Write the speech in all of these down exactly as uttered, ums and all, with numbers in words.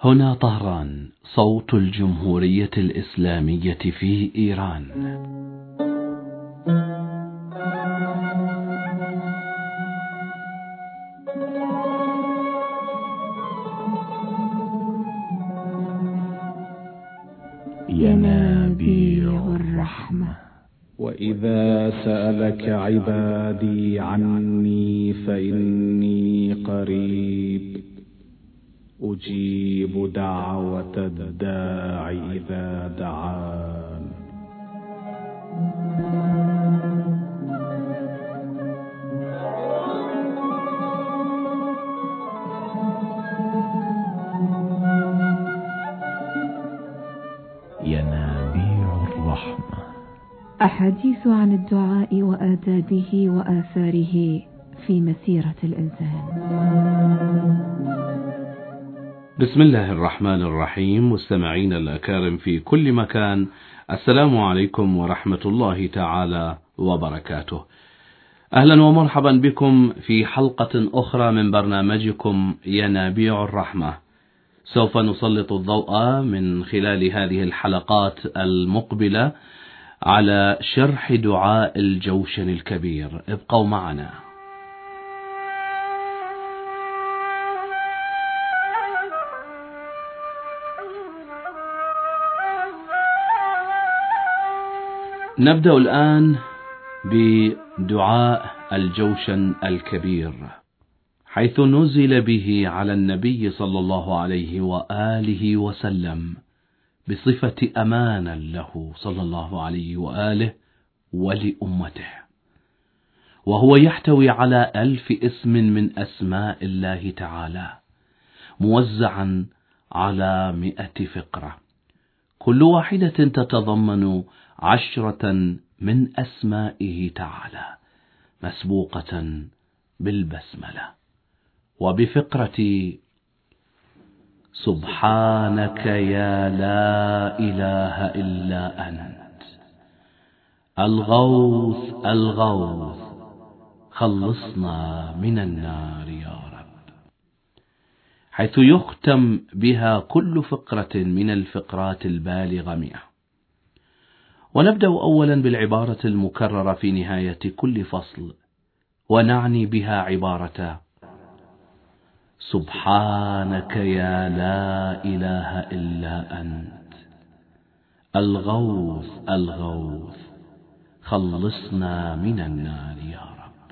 هنا طهران، صوت الجمهورية الإسلامية في إيران. ينابيع الرحمة. وإذا سألك عبادي عني فإني قريب أجيب دعوة الداع إذا دعان. ينابيع الرحمة. أحاديث عن الدعاء وآدابه وآثاره في مسيرة الإنسان. بسم الله الرحمن الرحيم. مستمعين الأكارم في كل مكان، السلام عليكم ورحمة الله تعالى وبركاته. أهلا ومرحبا بكم في حلقة أخرى من برنامجكم ينابيع الرحمة. سوف نسلط الضوء من خلال هذه الحلقات المقبلة على شرح دعاء الجوشن الكبير. ابقوا معنا. نبدأ الآن بدعاء الجوشن الكبير، حيث نزل به على النبي صلى الله عليه وآله وسلم بصفة أمانا له صلى الله عليه وآله ولأمته، وهو يحتوي على ألف اسم من أسماء الله تعالى، موزعا على مئة فقرة، كل واحدة تتضمن عشرة من أسمائه تعالى، مسبوقة بالبسملة وبفقرة سبحانك يا لا إله إلا أنت الغوث الغوث خلصنا من النار يا رب، حيث يختم بها كل فقرة من الفقرات البالغة مئة. ونبدأ أولا بالعبارة المكررة في نهاية كل فصل، ونعني بها عبارة سبحانك يا لا إله إلا أنت الغوث الغوث خلصنا من النار يا رب.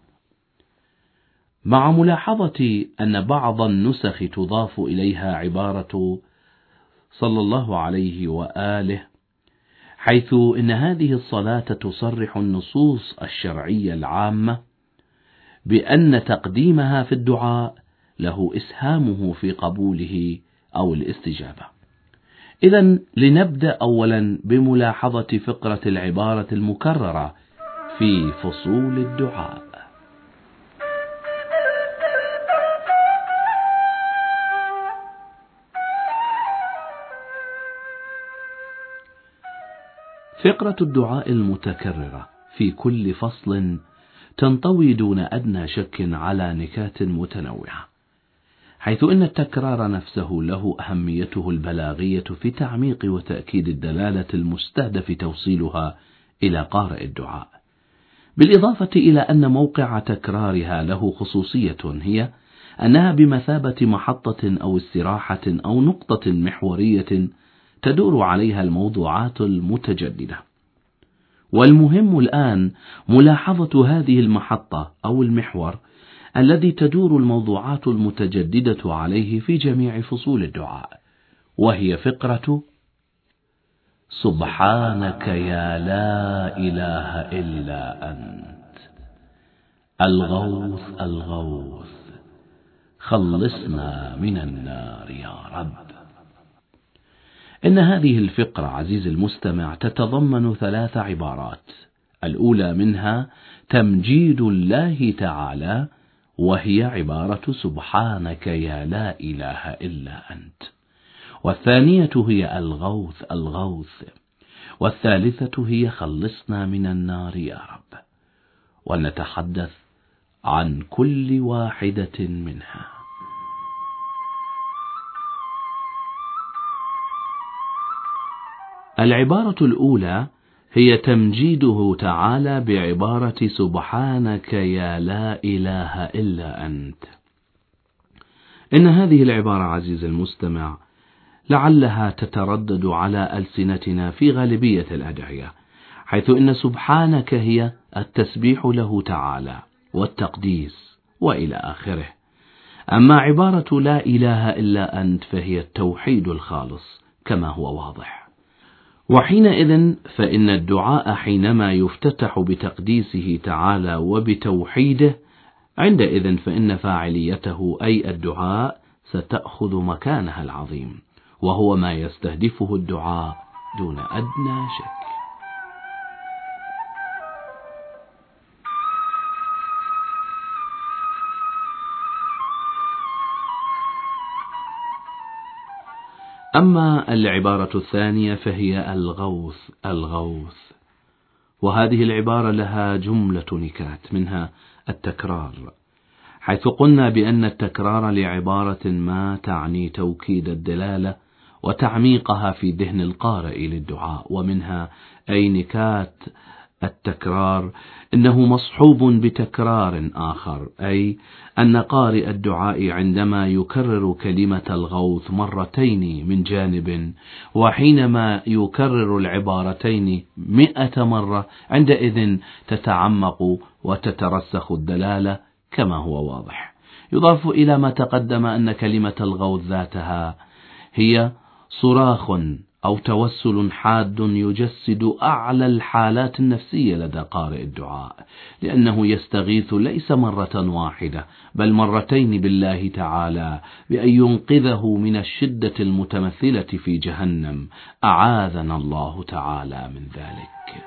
مع ملاحظة أن بعض النسخ تضاف إليها عبارة صلى الله عليه وآله، حيث إن هذه الصلاة تصرح النصوص الشرعية العامة بأن تقديمها في الدعاء له إسهامه في قبوله أو الاستجابة. إذن لنبدأ أولا بملاحظة فقرة العبارة المكررة في فصول الدعاء. فقرة الدعاء المتكررة في كل فصل تنطوي دون أدنى شك على نكات متنوعة، حيث إن التكرار نفسه له أهميته البلاغية في تعميق وتأكيد الدلالة المستهدف توصيلها إلى قارئ الدعاء، بالإضافة إلى أن موقع تكرارها له خصوصية، هي أنها بمثابة محطة أو استراحة أو نقطة محورية تدور عليها الموضوعات المتجددة. والمهم الآن ملاحظة هذه المحطة أو المحور الذي تدور الموضوعات المتجددة عليه في جميع فصول الدعاء، وهي فقرة سبحانك يا لا إله إلا أنت الغوث الغوث خلصنا من النار يا رب. إن هذه الفقرة عزيز المستمع تتضمن ثلاث عبارات، الأولى منها تمجيد الله تعالى، وهي عبارة سبحانك يا لا إله إلا أنت، والثانية هي الغوث الغوث، والثالثة هي خلصنا من النار يا رب. ونتحدث عن كل واحدة منها. العبارة الأولى هي تمجيده تعالى بعبارة سبحانك يا لا إله إلا أنت. إن هذه العبارة عزيز المستمع لعلها تتردد على ألسنتنا في غالبية الأدعية، حيث إن سبحانك هي التسبيح له تعالى والتقديس وإلى آخره. أما عبارة لا إله إلا أنت فهي التوحيد الخالص كما هو واضح. وحينئذ فإن الدعاء حينما يفتتح بتقديسه تعالى وبتوحيده، عندئذ فإن فاعليته أي الدعاء ستأخذ مكانها العظيم، وهو ما يستهدفه الدعاء دون أدنى شك. أما العبارة الثانية فهي الغوث الغوث، وهذه العبارة لها جملة نكات، منها التكرار، حيث قلنا بأن التكرار لعبارة ما تعني توكيد الدلالة وتعميقها في ذهن القارئ للدعاء، ومنها أي نكات التكرار إنه مصحوب بتكرار آخر، أي أن قارئ الدعاء عندما يكرر كلمة الغوث مرتين من جانب، وحينما يكرر العبارتين مئة مرة، عندئذ تتعمق وتترسخ الدلالة كما هو واضح. يضاف إلى ما تقدم أن كلمة الغوث ذاتها هي صراخ أو توسل حاد يجسد أعلى الحالات النفسية لدى قارئ الدعاء، لأنه يستغيث ليس مرة واحدة بل مرتين بالله تعالى بأن ينقذه من الشدة المتمثلة في جهنم، أعاذنا الله تعالى من ذلك.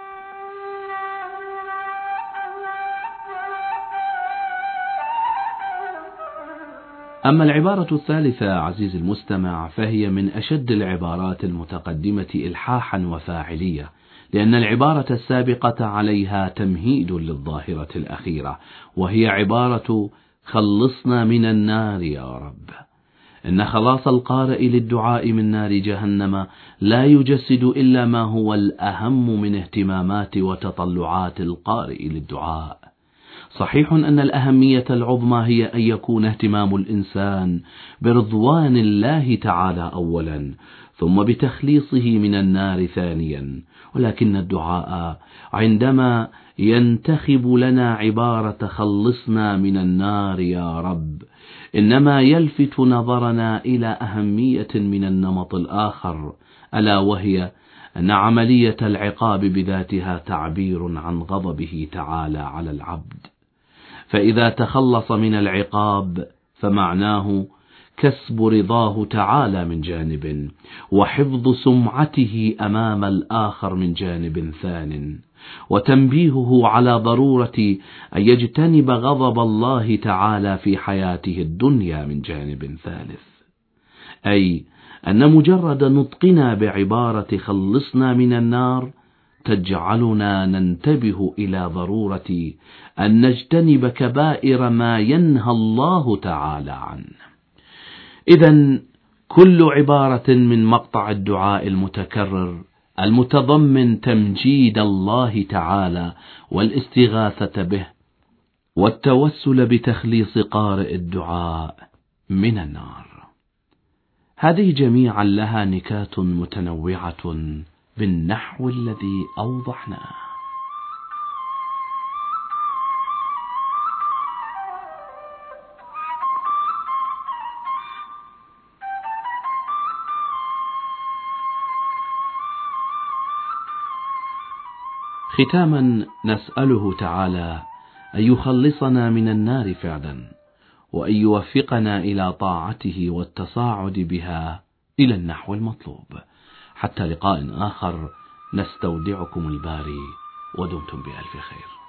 أما العبارة الثالثة عزيز المستمع فهي من أشد العبارات المتقدمة إلحاحا وفاعلية، لأن العبارة السابقة عليها تمهيد للظاهرة الأخيرة، وهي عبارة خلصنا من النار يا رب. إن خلاص القارئ للدعاء من نار جهنم لا يجسد إلا ما هو الأهم من اهتمامات وتطلعات القارئ للدعاء. صحيح أن الأهمية العظمى هي أن يكون اهتمام الإنسان برضوان الله تعالى أولا، ثم بتخليصه من النار ثانيا، ولكن الدعاء عندما ينتخب لنا عبارة خلصنا من النار يا رب إنما يلفت نظرنا إلى أهمية من النمط الآخر، ألا وهي أن عملية العقاب بذاتها تعبير عن غضبه تعالى على العبد، فإذا تخلص من العقاب فمعناه كسب رضاه تعالى من جانب، وحفظ سمعته أمام الآخر من جانب ثان، وتنبيهه على ضرورة أن يجتنب غضب الله تعالى في حياته الدنيا من جانب ثالث، أي أن مجرد نطقنا بعبارة خلصنا من النار تجعلنا ننتبه إلى ضرورة أن نجتنب كبائر ما ينهى الله تعالى عنه. إذن كل عبارة من مقطع الدعاء المتكرر المتضمن تمجيد الله تعالى والاستغاثة به والتوسل بتخليص قارئ الدعاء من النار، هذه جميعا لها نكات متنوعة بالنحو الذي أوضحناه. ختاما نسأله تعالى أن يخلصنا من النار فعلا، وأن يوفقنا إلى طاعته والتصاعد بها إلى النحو المطلوب. حتى لقاء آخر، نستودعكم الباري ودمتم بألف خير.